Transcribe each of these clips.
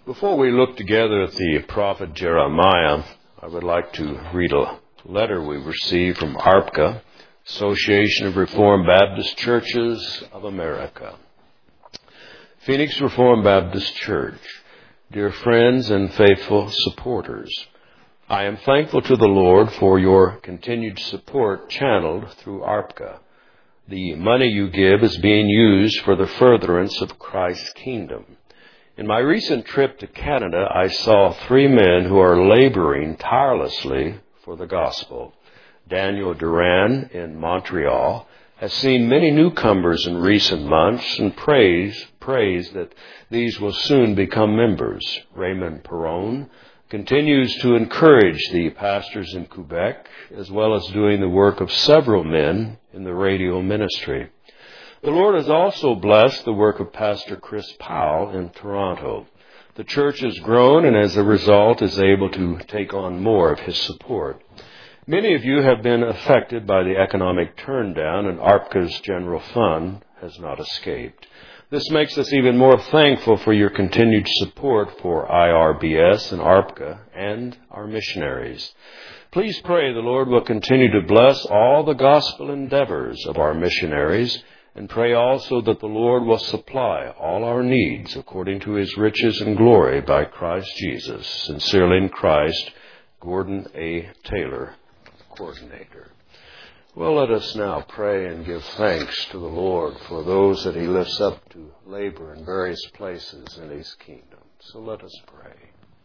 Before we look together at the prophet Jeremiah, I would like to read a letter we received from ARPCA, Association of Reformed Baptist Churches of America. Phoenix Reformed Baptist Church, dear friends and faithful supporters, I am thankful to the Lord for your continued support channeled through ARPCA. The money you give is being used for the furtherance of Christ's kingdom. In my recent trip to Canada, I saw 3 men who are laboring tirelessly for the gospel. Daniel Duran in Montreal has seen many newcomers in recent months and prays that these will soon become members. Raymond Perron continues to encourage the pastors in Quebec, as well as doing the work of several men in the radio ministry. The Lord has also blessed the work of Pastor Chris Powell in Toronto. The church has grown and as a result is able to take on more of his support. Many of you have been affected by the economic turndown, and ARPCA's general fund has not escaped. This makes us even more thankful for your continued support for IRBS and ARPCA and our missionaries. Please pray the Lord will continue to bless all the gospel endeavors of our missionaries, and pray also that the Lord will supply all our needs according to his riches and glory by Christ Jesus. Sincerely in Christ, Gordon A. Taylor, Coordinator. Well, let us now pray and give thanks to the Lord for those that he lifts up to labor in various places in his kingdom. So let us pray.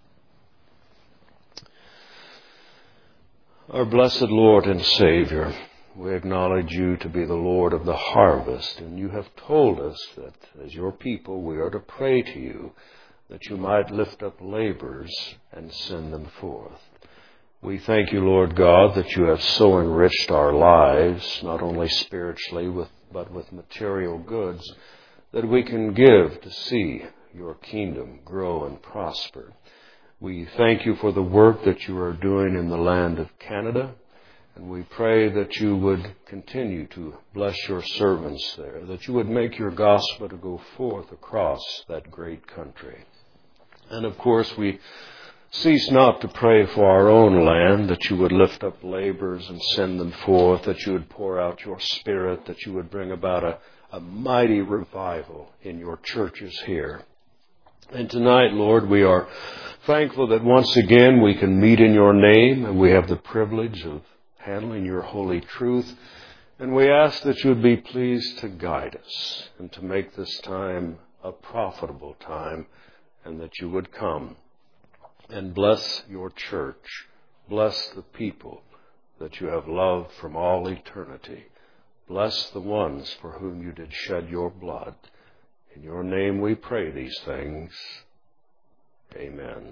Our blessed Lord and Savior, we acknowledge you to be the Lord of the harvest, and you have told us that as your people we are to pray to you that you might lift up laborers and send them forth. We thank you, Lord God, that you have so enriched our lives, not only spiritually but with material goods, that we can give to see your kingdom grow and prosper. We thank you for the work that you are doing in the land of Canada, and we pray that you would continue to bless your servants there, that you would make your gospel to go forth across that great country. And of course, we cease not to pray for our own land, that you would lift up laborers and send them forth, that you would pour out your Spirit, that you would bring about a mighty revival in your churches here. And tonight, Lord, we are thankful that once again we can meet in your name, and we have the privilege of handling your holy truth. And we ask that you would be pleased to guide us and to make this time a profitable time, and that you would come and bless your church. Bless the people that you have loved from all eternity. Bless the ones for whom you did shed your blood. In your name we pray these things. Amen.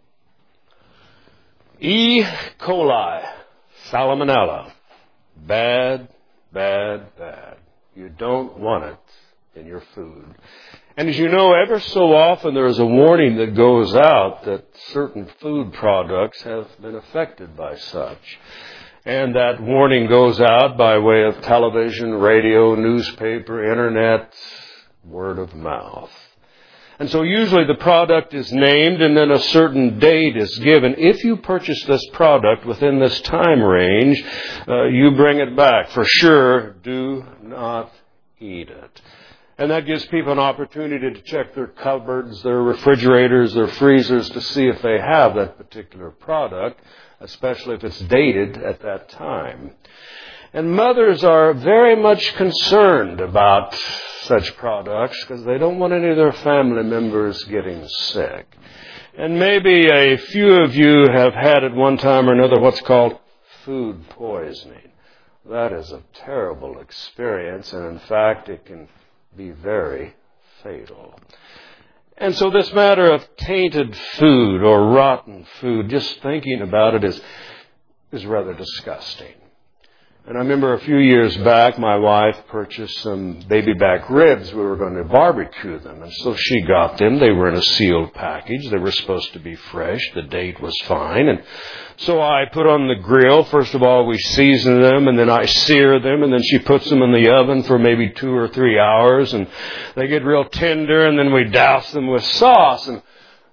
E. coli, salmonella. Bad, bad, bad. You don't want it in your food. And as you know, ever so often there is a warning that goes out that certain food products have been affected by such. And that warning goes out by way of television, radio, newspaper, internet, word of mouth. And so usually the product is named and then a certain date is given. If you purchase this product within this time range, you bring it back. For sure, do not eat it. And that gives people an opportunity to check their cupboards, their refrigerators, their freezers to see if they have that particular product, especially if it's dated at that time. And mothers are very much concerned about such products because they don't want any of their family members getting sick. And maybe a few of you have had at one time or another what's called food poisoning. That is a terrible experience, and in fact it can be very fatal. And so this matter of tainted food or rotten food, just thinking about it is rather disgusting. And I remember a few years back, my wife purchased some baby back ribs. We were going to barbecue them. And so she got them. They were in a sealed package. They were supposed to be fresh. The date was fine. And so I put on the grill. First of all, we season them, and then I sear them, and then she puts them in the oven for maybe 2 or 3 hours, and they get real tender, and then we douse them with sauce. And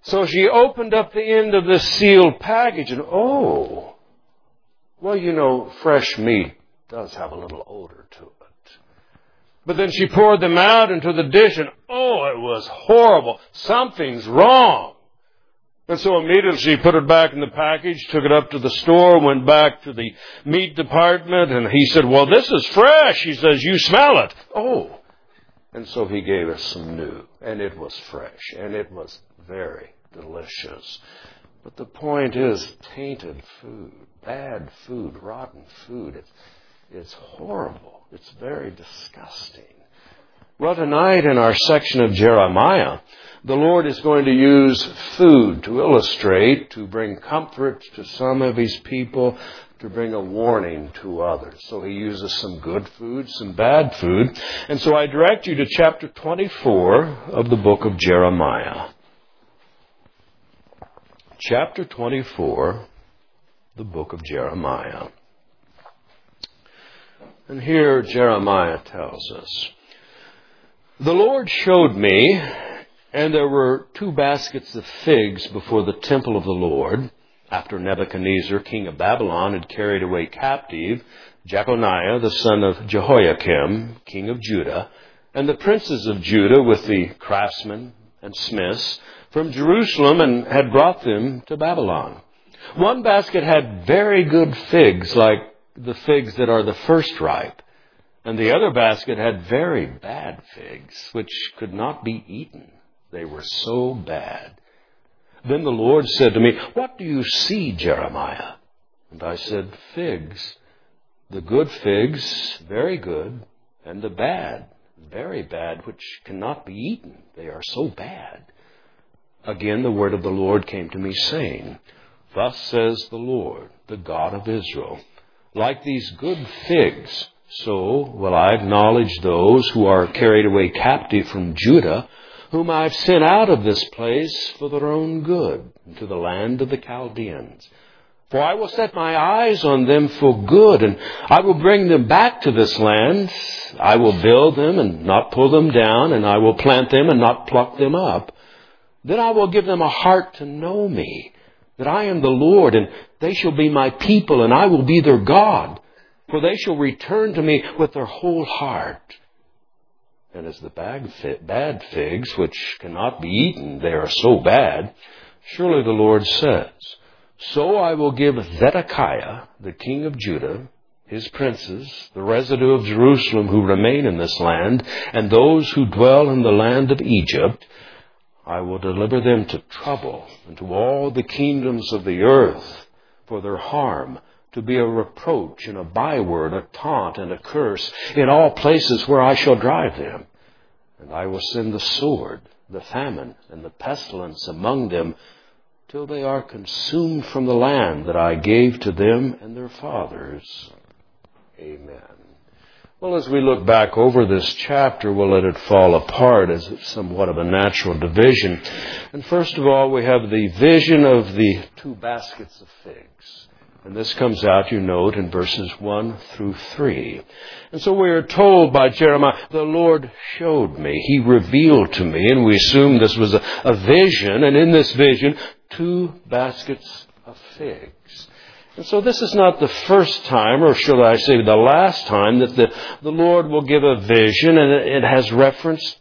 So she opened up the end of this sealed package and, oh, well, you know, fresh meat does have a little odor to it. But then she poured them out into the dish and, oh, it was horrible. Something's wrong. And so immediately she put it back in the package, took it up to the store, went back to the meat department, and he said, well, this is fresh. He says, you smell it. Oh. And so he gave us some new, and it was fresh, and it was very delicious. But the point is, tainted food, bad food, rotten food, it's horrible. It's very disgusting. Well, tonight in our section of Jeremiah, the Lord is going to use food to illustrate, to bring comfort to some of His people, to bring a warning to others. So He uses some good food, some bad food. And so I direct you to chapter 24 of the book of Jeremiah. Chapter 24, the book of Jeremiah. And here Jeremiah tells us, the Lord showed me, and there were 2 baskets of figs before the temple of the Lord, after Nebuchadnezzar, king of Babylon, had carried away captive Jeconiah, the son of Jehoiakim, king of Judah, and the princes of Judah with the craftsmen and smiths from Jerusalem, and had brought them to Babylon. One basket had very good figs, like the figs that are the first ripe, and the other basket had very bad figs, which could not be eaten. They were so bad. Then the Lord said to me, what do you see, Jeremiah? And I said, figs. The good figs, very good, and the bad, very bad, which cannot be eaten. They are so bad. Again, the word of the Lord came to me, saying, thus says the Lord, the God of Israel, like these good figs, so will I acknowledge those who are carried away captive from Judah, whom I have sent out of this place for their own good, into the land of the Chaldeans. For I will set my eyes on them for good, and I will bring them back to this land. I will build them and not pull them down, and I will plant them and not pluck them up. Then I will give them a heart to know me, that I am the Lord, and they shall be my people, and I will be their God. For they shall return to me with their whole heart. And as the bad figs, which cannot be eaten, they are so bad, surely the Lord says, so I will give Zedekiah, the king of Judah, his princes, the residue of Jerusalem who remain in this land, and those who dwell in the land of Egypt, I will deliver them to trouble and to all the kingdoms of the earth for their harm, to be a reproach and a byword, a taunt and a curse in all places where I shall drive them. And I will send the sword, the famine, and the pestilence among them, till they are consumed from the land that I gave to them and their fathers. Amen. Well, as we look back over this chapter, we'll let it fall apart as somewhat of a natural division. And first of all, we have the vision of the 2 baskets of figs. And this comes out, you note, in verses 1 through 3. And so we are told by Jeremiah, the Lord showed me. He revealed to me. And we assume this was a vision. And in this vision, 2 baskets of figs. And so this is not the first time, or should I say the last time, that the Lord will give a vision. And it has reference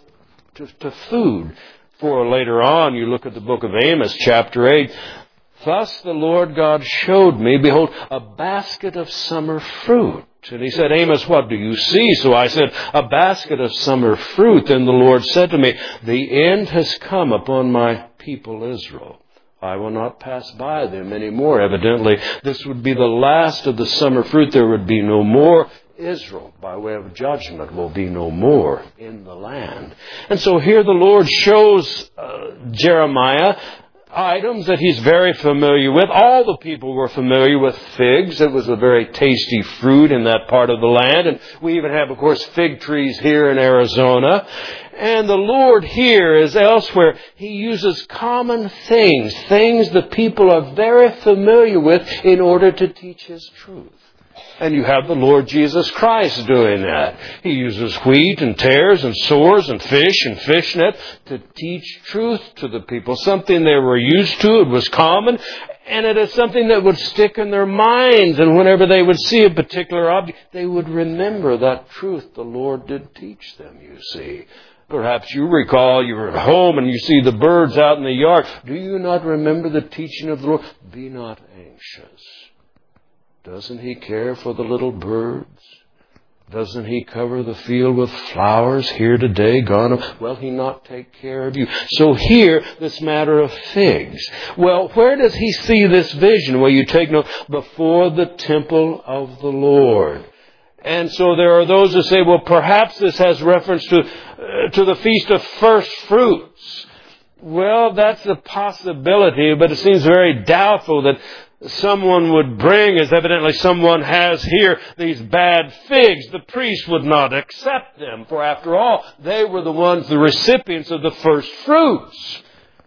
to food. For later on, you look at the book of Amos, chapter 8, thus the Lord God showed me, behold, a basket of summer fruit. And he said, Amos, what do you see? So I said, a basket of summer fruit. Then the Lord said to me, the end has come upon my people Israel. I will not pass by them anymore. Evidently, this would be the last of the summer fruit. There would be no more. Israel, by way of judgment, will be no more in the land. And so here the Lord shows Jeremiah items that he's very familiar with. All the people were familiar with figs. It was a very tasty fruit in that part of the land. And we even have, of course, fig trees here in Arizona. And the Lord here, as elsewhere, He uses common things the people are very familiar with in order to teach His truth. And you have the Lord Jesus Christ doing that. He uses wheat and tares and sores and fish and fishnet to teach truth to the people. Something they were used to. It was common. And it is something that would stick in their minds. And whenever they would see a particular object, they would remember that truth the Lord did teach them, you see. Perhaps you recall you were at home and you see the birds out in the yard. Do you not remember the teaching of the Lord? Be not anxious. Doesn't He care for the little birds? Doesn't He cover the field with flowers here today, gone? Will He not take care of you? So here, this matter of figs. Well, where does He see this vision? Well, you take note, before the temple of the Lord. And so there are those who say, well, perhaps this has reference to the Feast of First Fruits. Well, that's a possibility, but it seems very doubtful that someone would bring, as evidently someone has here, these bad figs. The priest would not accept them, for after all, they were the ones, the recipients of the first fruits.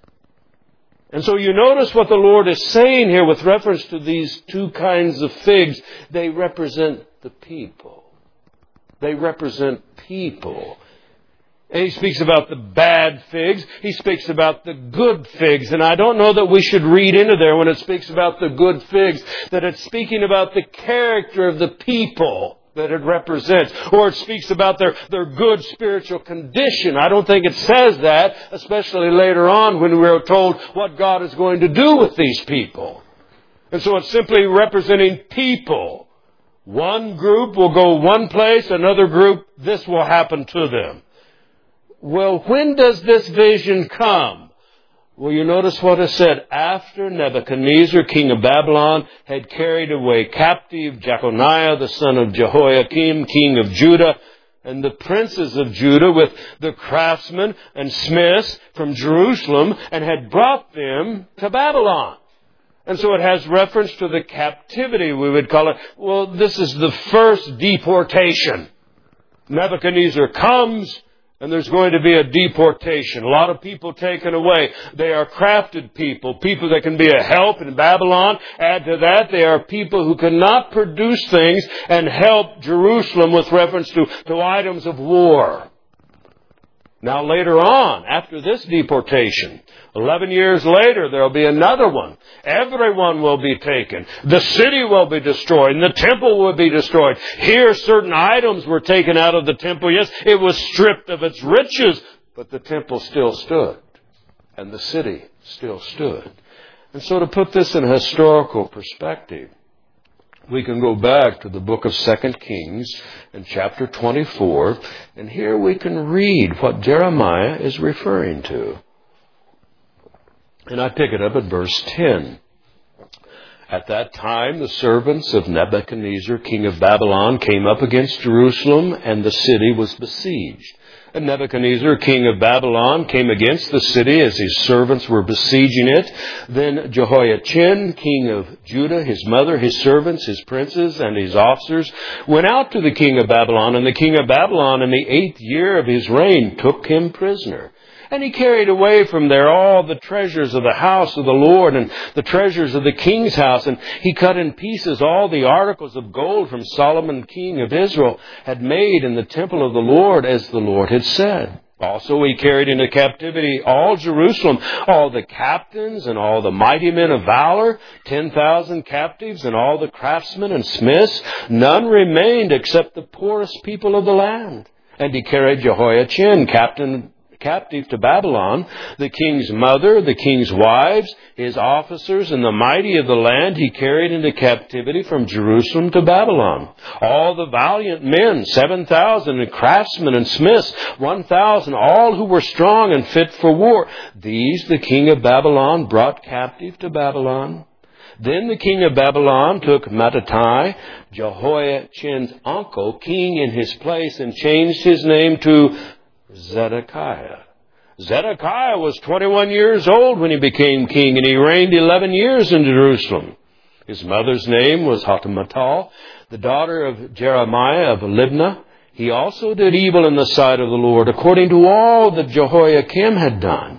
And so you notice what the Lord is saying here with reference to these two kinds of figs. They represent the people. They represent people. And He speaks about the bad figs. He speaks about the good figs. And I don't know that we should read into there when it speaks about the good figs, that it's speaking about the character of the people that it represents. Or it speaks about their good spiritual condition. I don't think it says that, especially later on when we're told what God is going to do with these people. And so it's simply representing people. One group will go one place, another group, this will happen to them. Well, when does this vision come? Well, you notice what is said. After Nebuchadnezzar, king of Babylon, had carried away captive Jeconiah, the son of Jehoiakim, king of Judah, and the princes of Judah with the craftsmen and smiths from Jerusalem, and had brought them to Babylon. And so it has reference to the captivity, we would call it. Well, this is the first deportation. Nebuchadnezzar comes, and there's going to be a deportation. A lot of people taken away. They are crafted people that can be a help in Babylon. Add to that, they are people who cannot produce things and help Jerusalem with reference to items of war. Now later on, after this deportation, 11 years later, there will be another one. Everyone will be taken. The city will be destroyed, and the temple will be destroyed. Here, certain items were taken out of the temple. Yes, it was stripped of its riches, but the temple still stood, and the city still stood. And so to put this in a historical perspective, we can go back to the book of 2 Kings in chapter 24, and here we can read what Jeremiah is referring to. And I pick it up at verse 10. At that time, the servants of Nebuchadnezzar, king of Babylon, came up against Jerusalem, and the city was besieged. And Nebuchadnezzar, king of Babylon, came against the city as his servants were besieging it. Then Jehoiachin, king of Judah, his mother, his servants, his princes, and his officers, went out to the king of Babylon. And the king of Babylon, in the 8th year of his reign, took him prisoner. And he carried away from there all the treasures of the house of the Lord and the treasures of the king's house. And he cut in pieces all the articles of gold from Solomon, king of Israel, had made in the temple of the Lord, as the Lord had said. Also he carried into captivity all Jerusalem, all the captains and all the mighty men of valor, 10,000 captives and all the craftsmen and smiths. None remained except the poorest people of the land. And he carried Jehoiachin, captive to Babylon, the king's mother, the king's wives, his officers, and the mighty of the land he carried into captivity from Jerusalem to Babylon. All the valiant men, 7,000, and craftsmen and smiths, 1,000, all who were strong and fit for war. These the king of Babylon brought captive to Babylon. Then the king of Babylon took Mattattai, Jehoiachin's uncle, king in his place, and changed his name to Zedekiah. Zedekiah was 21 years old when he became king, and he reigned 11 years in Jerusalem. His mother's name was Hatamatal, the daughter of Jeremiah of Libnah. He also did evil in the sight of the Lord, according to all that Jehoiakim had done.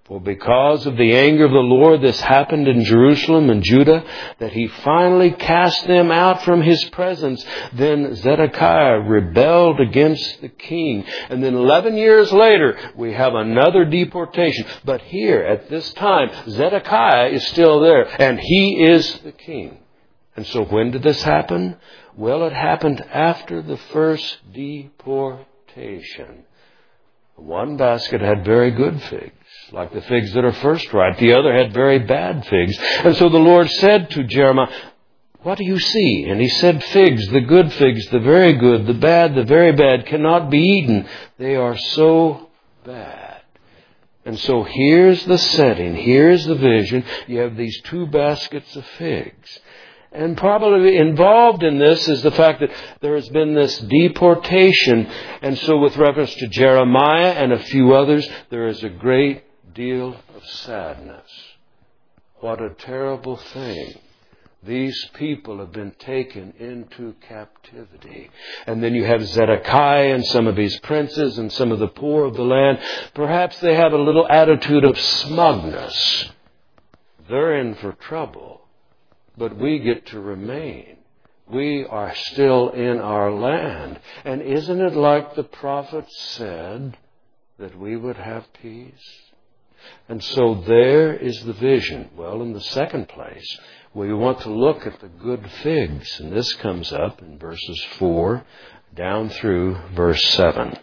For because of the anger of the Lord, this happened in Jerusalem and Judah, that He finally cast them out from His presence. Then Zedekiah rebelled against the king. And then 11 years later, we have another deportation. But here, at this time, Zedekiah is still there, and he is the king. And so when did this happen? Well, it happened after the first deportation. One basket had very good figs, like the figs that are first ripe. The other had very bad figs. And so the Lord said to Jeremiah, "What do you see?" And he said, "Figs, the good figs, the very good, the bad, the very bad, cannot be eaten. They are so bad." And so here's the setting. Here's the vision. You have these two baskets of figs. And probably involved in this is the fact that there has been this deportation. And so with reference to Jeremiah and a few others, there is a great deal of sadness. What a terrible thing. These people have been taken into captivity. And then you have Zedekiah and some of his princes and some of the poor of the land. Perhaps they have a little attitude of smugness. They're in for trouble. But we get to remain. We are still in our land. And isn't it like the prophet said that we would have peace? And so there is the vision. Well, in the second place, we want to look at the good figs. And this comes up in verses 4 down through verse 7.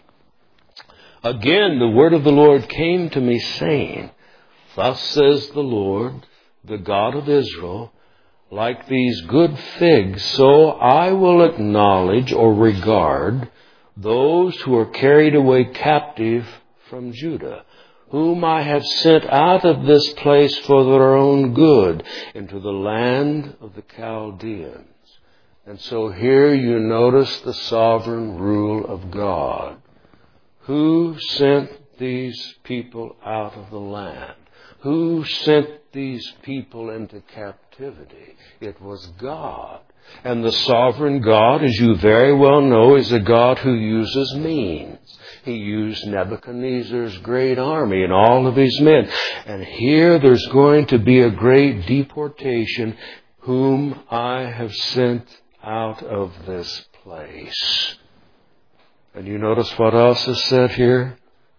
Again, the word of the Lord came to me, saying, "Thus says the Lord, the God of Israel, like these good figs, so I will acknowledge or regard those who are carried away captive from Judah, whom I have sent out of this place for their own good into the land of the Chaldeans." And so here you notice the sovereign rule of God. Who sent these people out of the land? Who sent these people into captivity? It was God. And the sovereign God, as you very well know, is a God who uses means. He used Nebuchadnezzar's great army and all of his men. And here there's going to be a great deportation, whom I have sent out of this place. And you notice what else is said here?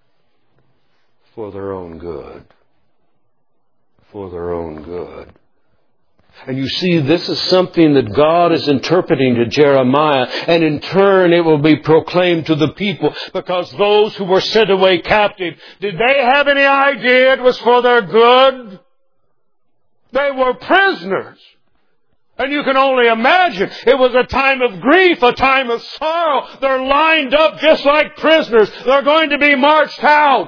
For their own good. For their own good. And you see, this is something that God is interpreting to Jeremiah, and in turn it will be proclaimed to the people, because those who were sent away captive, did they have any idea it was for their good? They were prisoners. And you can only imagine, it was a time of grief, a time of sorrow. They're lined up just like prisoners. They're going to be marched out.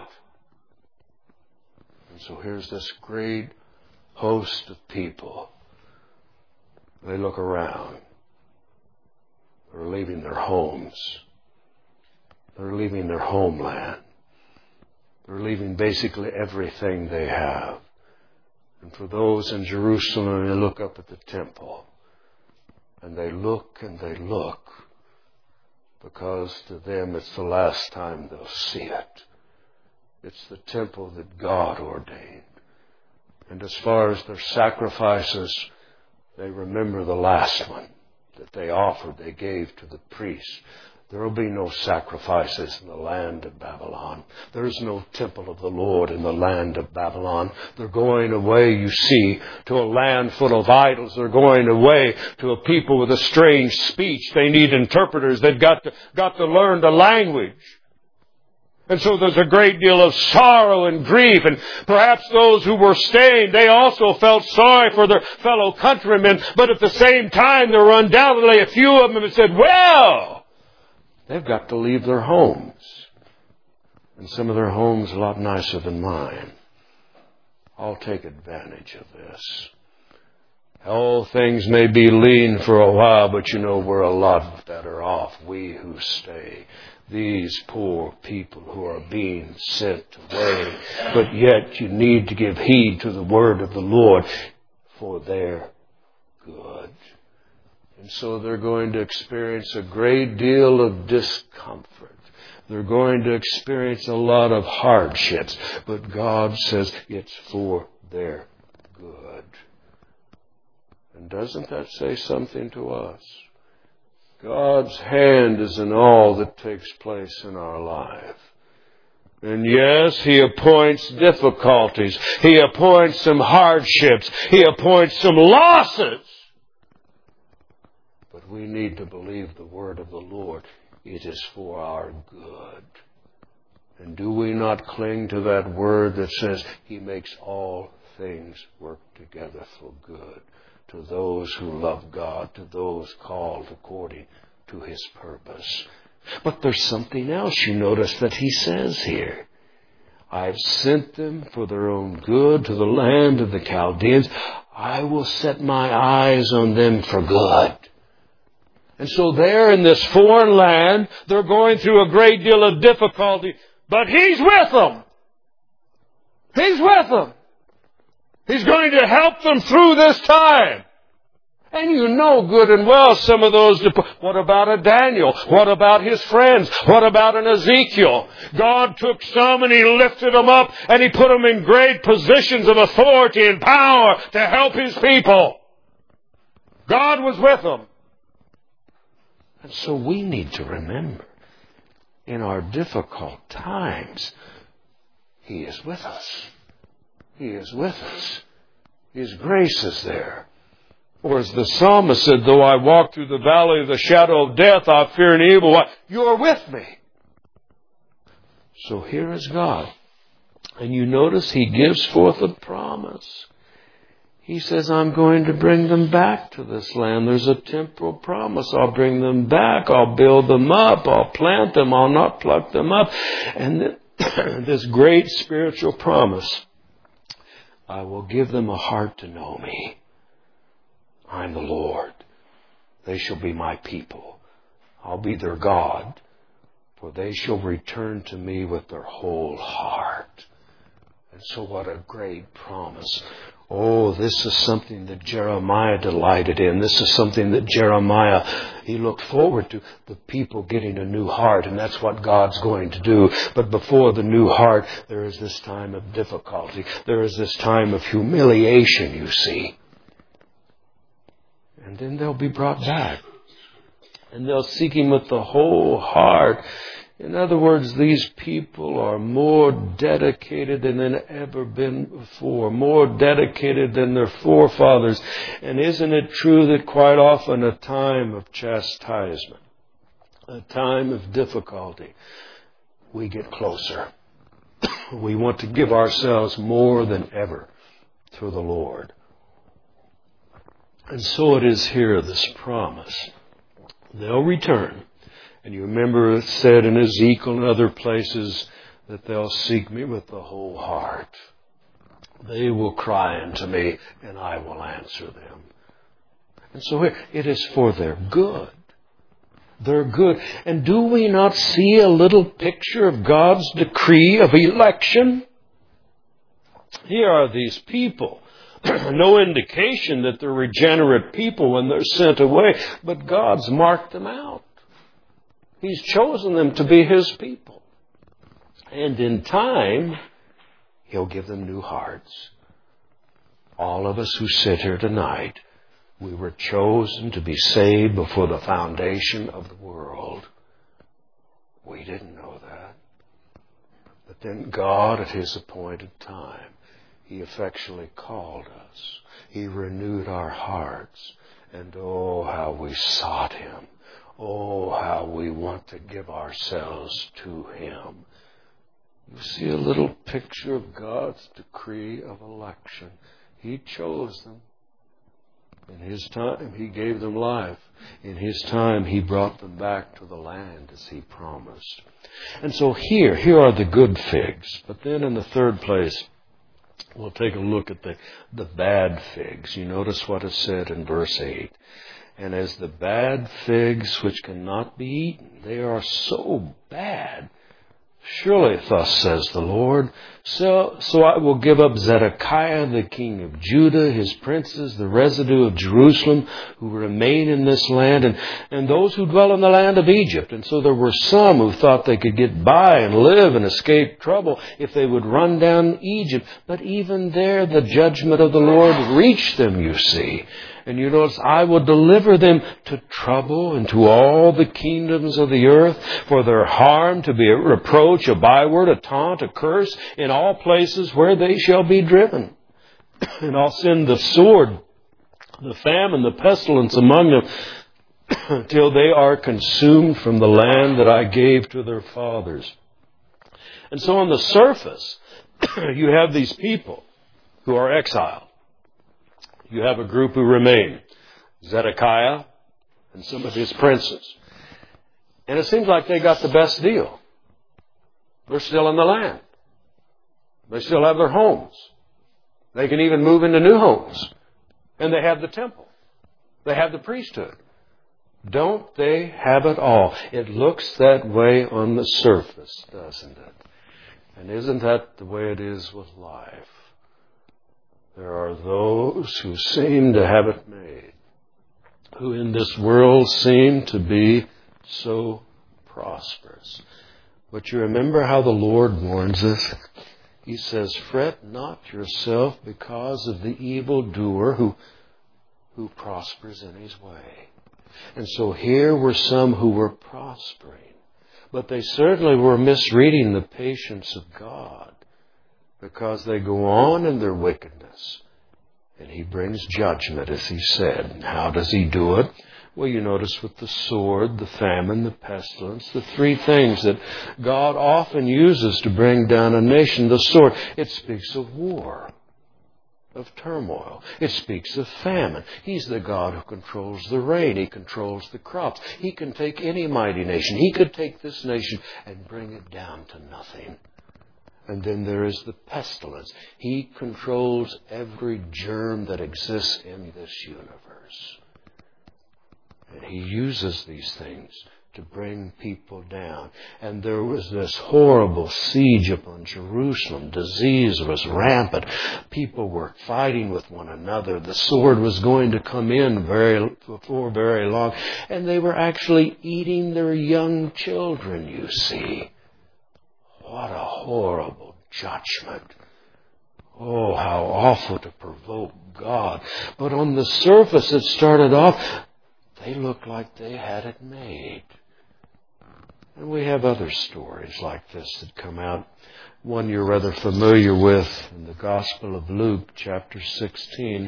And so here's this great host of people. They look around. They're leaving their homes. They're leaving their homeland. They're leaving basically everything they have. And for those in Jerusalem, they look up at the temple. And they look and they look. Because to them it's the last time they'll see it. It's the temple that God ordained. And as far as their sacrifices, they remember the last one that they offered, they gave to the priests. There will be no sacrifices in the land of Babylon. There is no temple of the Lord in the land of Babylon. They're going away, you see, to a land full of idols. They're going away to a people with a strange speech. They need interpreters. They've got to learn the language. And so there's a great deal of sorrow and grief. And perhaps those who were staying, they also felt sorry for their fellow countrymen. But at the same time, there were undoubtedly a few of them that said, well, they've got to leave their homes. And some of their homes a lot nicer than mine. I'll take advantage of this. Oh, things may be lean for a while, but you know, we're a lot better off, we who stay. These poor people who are being sent away. But yet you need to give heed to the word of the Lord for their good. And so they're going to experience a great deal of discomfort. They're going to experience a lot of hardships. But God says it's for their good. And doesn't that say something to us? God's hand is in all that takes place in our life. And yes, He appoints difficulties. He appoints some hardships. He appoints some losses. But we need to believe the word of the Lord. It is for our good. And do we not cling to that word that says He makes all things work together for good to those who love God, to those called according to His purpose? But there's something else you notice that He says here. I've sent them for their own good to the land of the Chaldeans. I will set my eyes on them for good. And so there in this foreign land, they're going through a great deal of difficulty. But He's with them. He's with them. He's going to help them through this time. And you know good and well some of those. What about a Daniel? What about his friends? What about an Ezekiel? God took some and He lifted them up and He put them in great positions of authority and power to help His people. God was with them. And so we need to remember, in our difficult times, He is with us. He is with us. His grace is there. Or as the psalmist said, though I walk through the valley of the shadow of death, I fear an evil. You are with me. So here is God. And you notice He gives forth a promise. He says, I'm going to bring them back to this land. There's a temporal promise. I'll bring them back. I'll build them up. I'll plant them. I'll not pluck them up. And this great spiritual promise, I will give them a heart to know me. I'm the Lord. They shall be my people. I'll be their God. For they shall return to me with their whole heart. And so what a great promise. Oh, this is something that Jeremiah delighted in. This is something that Jeremiah, he looked forward to. The people getting a new heart. And that's what God's going to do. But before the new heart, there is this time of difficulty. There is this time of humiliation, you see. And then they'll be brought back. And they'll seek Him with the whole heart. In other words, these people are more dedicated than they've ever been before. More dedicated than their forefathers. And isn't it true that quite often a time of chastisement, a time of difficulty, we get closer. We want to give ourselves more than ever to the Lord. And so it is here, this promise. They'll return. And you remember it said in Ezekiel and other places that they'll seek me with the whole heart. They will cry unto me and I will answer them. And so here, it is for their good. Their good. And do we not see a little picture of God's decree of election? Here are these people. No indication that they're regenerate people when they're sent away, but God's marked them out. He's chosen them to be His people. And in time, He'll give them new hearts. All of us who sit here tonight, we were chosen to be saved before the foundation of the world. We didn't know that. But then God, at His appointed time, He effectually called us. He renewed our hearts. And oh, how we sought Him. Oh, how we want to give ourselves to Him. You see a little picture of God's decree of election. He chose them. In His time, He gave them life. In His time, He brought them back to the land as He promised. And so here are the good figs. But then in the third place, we'll take a look at the bad figs. You notice what is said in verse 8. And as the bad figs which cannot be eaten, they are so bad. Surely, thus says the Lord, So I will give up Zedekiah, the king of Judah, his princes, the residue of Jerusalem, who remain in this land, and those who dwell in the land of Egypt. And so there were some who thought they could get by and live and escape trouble if they would run down Egypt. But even there, the judgment of the Lord reached them, you see. And you notice, I will deliver them to trouble and to all the kingdoms of the earth, for their harm to be a reproach, a byword, a taunt, a curse, in all places where they shall be driven. And I'll send the sword, the famine, the pestilence among them, till they are consumed from the land that I gave to their fathers. And so on the surface, you have these people who are exiled. You have a group who remain, Zedekiah and some of his princes. And it seems like they got the best deal. They're still in the land. They still have their homes. They can even move into new homes. And they have the temple. They have the priesthood. Don't they have it all? It looks that way on the surface, doesn't it? And isn't that the way it is with life? There are those who seem to have it made, who in this world seem to be so prosperous. But you remember how the Lord warns us? He says, fret not yourself because of the evildoer who prospers in his way. And so here were some who were prospering, but they certainly were misreading the patience of God, because they go on in their wickedness. And He brings judgment, as He said. And how does He do it? Well, you notice with the sword, the famine, the pestilence, the three things that God often uses to bring down a nation. The sword, it speaks of war, of turmoil. It speaks of famine. He's the God who controls the rain. He controls the crops. He can take any mighty nation. He could take this nation and bring it down to nothing. And then there is the pestilence. He controls every germ that exists in this universe. And He uses these things to bring people down. And there was this horrible siege upon Jerusalem. Disease was rampant. People were fighting with one another. The sword was going to come in before very long. And they were actually eating their young children, you see. What a horrible judgment. Oh, how awful to provoke God. But on the surface, it started off, they looked like they had it made. And we have other stories like this that come out. One you're rather familiar with in the Gospel of Luke, chapter 16.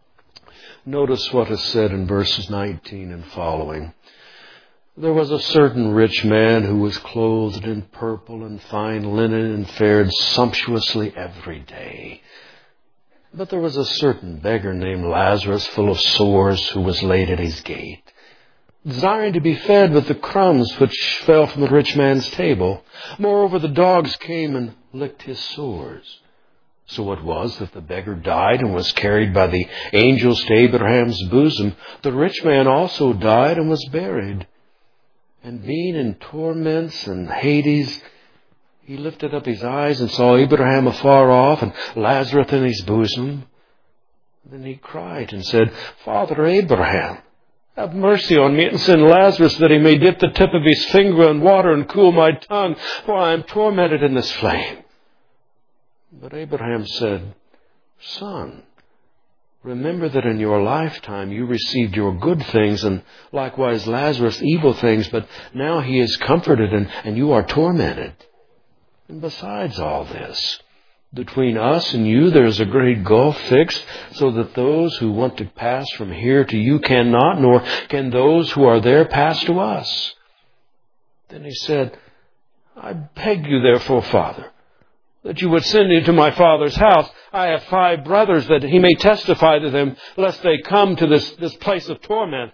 Notice what is said in verses 19 and following. There was a certain rich man who was clothed in purple and fine linen and fared sumptuously every day. But there was a certain beggar named Lazarus, full of sores, who was laid at his gate, desiring to be fed with the crumbs which fell from the rich man's table. Moreover, the dogs came and licked his sores. So it was that the beggar died and was carried by the angels to Abraham's bosom. The rich man also died and was buried. And being in torments and Hades, he lifted up his eyes and saw Abraham afar off and Lazarus in his bosom. Then he cried and said, Father Abraham, have mercy on me and send Lazarus that he may dip the tip of his finger in water and cool my tongue, for I am tormented in this flame. But Abraham said, Son, remember that in your lifetime you received your good things, and likewise Lazarus evil things, but now he is comforted and you are tormented. And besides all this, between us and you there is a great gulf fixed, so that those who want to pass from here to you cannot, nor can those who are there pass to us. Then he said, I beg you therefore, Father, that you would send into my father's house. I have 5 brothers, that he may testify to them, lest they come to this place of torment.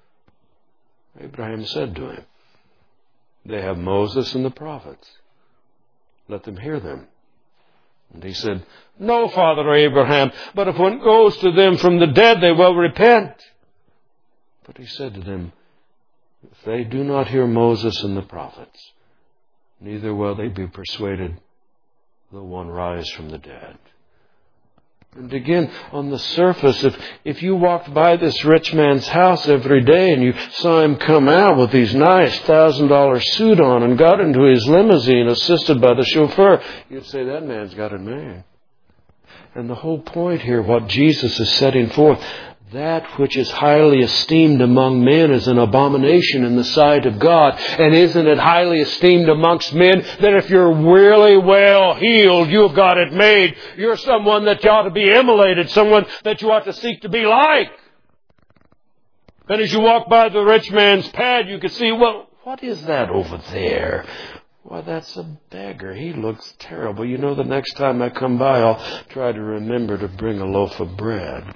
Abraham said to him, They have Moses and the prophets. Let them hear them. And he said, No, Father Abraham, but if one goes to them from the dead, they will repent. But he said to them, If they do not hear Moses and the prophets, neither will they be persuaded, the one rise from the dead. And again, on the surface, if you walked by this rich man's house every day and you saw him come out with these nice $1,000 suit on and got into his limousine assisted by the chauffeur, you'd say, that man's got it made. And the whole point here, what Jesus is setting forth, that which is highly esteemed among men is an abomination in the sight of God. And isn't it highly esteemed amongst men that if you're really well heeled, you've got it made. You're someone that you ought to be emulated, someone that you ought to seek to be like. And as you walk by the rich man's pad, you can see, well, what is that over there? Why, that's a beggar. He looks terrible. You know, the next time I come by, I'll try to remember to bring a loaf of bread.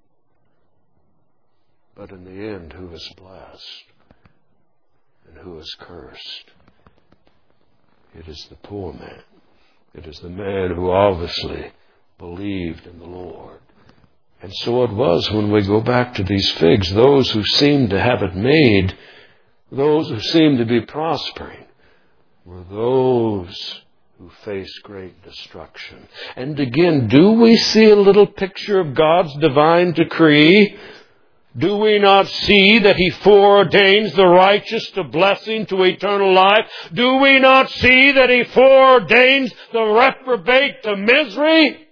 But in the end, who is blessed and who is cursed? It is the poor man. It is the man who obviously believed in the Lord. And so it was when we go back to these figs, those who seemed to have it made, those who seemed to be prospering, were those who faced great destruction. And again, do we see a little picture of God's divine decree? Do we not see that He foreordains the righteous to blessing, to eternal life? Do we not see that He foreordains the reprobate to misery?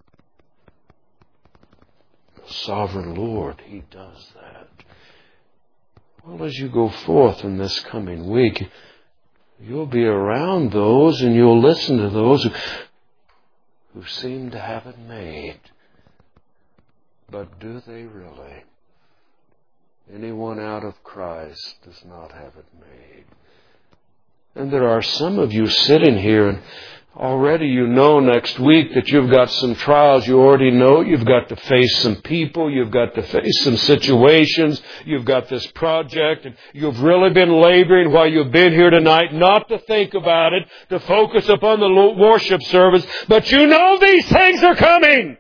The sovereign Lord, He does that. Well, as you go forth in this coming week, you'll be around those and you'll listen to those who seem to have it made. But do they really? Anyone out of Christ does not have it made. And there are some of you sitting here and already you know next week that you've got some trials. You already know you've got to face some people. You've got to face some situations. You've got this project. And you've really been laboring while you've been here tonight not to think about it, to focus upon the worship service. But you know these things are coming.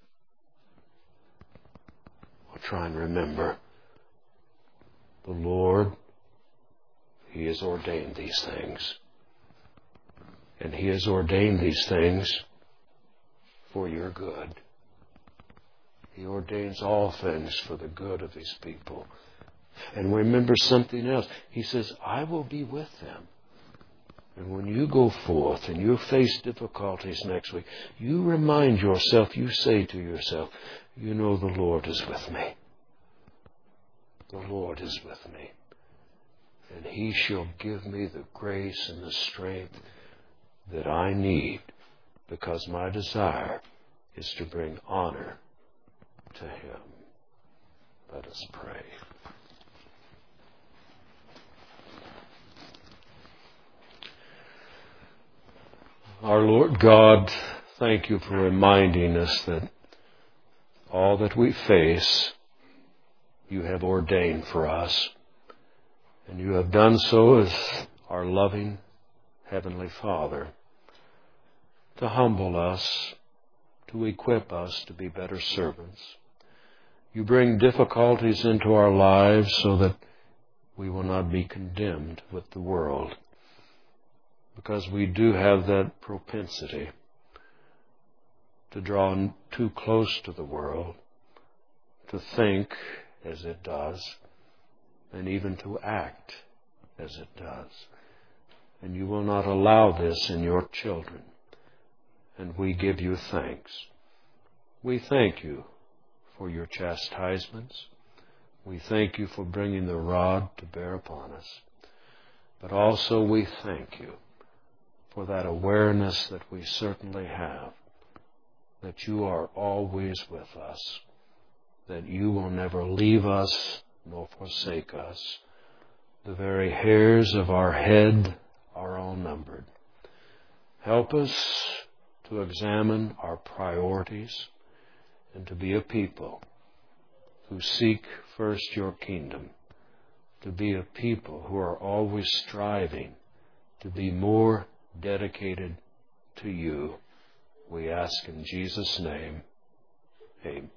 I'll try and remember. The Lord, He has ordained these things. And He has ordained these things for your good. He ordains all things for the good of His people. And remember something else. He says, I will be with them. And when you go forth and you face difficulties next week, you remind yourself, you say to yourself, you know the Lord is with me. The Lord is with me, and He shall give me the grace and the strength that I need, because my desire is to bring honor to Him. Let us pray. Our Lord God, thank You for reminding us that all that we face You have ordained for us. And You have done so as our loving Heavenly Father, to humble us, to equip us to be better servants. You bring difficulties into our lives so that we will not be condemned with the world, because we do have that propensity to draw too close to the world, to think as it does, and even to act as it does. And You will not allow this in Your children. And we give You thanks. We thank You for Your chastisements. We thank You for bringing the rod to bear upon us. But also we thank You for that awareness that we certainly have, that You are always with us, that You will never leave us nor forsake us. The very hairs of our head are all numbered. Help us to examine our priorities and to be a people who seek first Your kingdom, to be a people who are always striving to be more dedicated to You. We ask in Jesus' name, amen.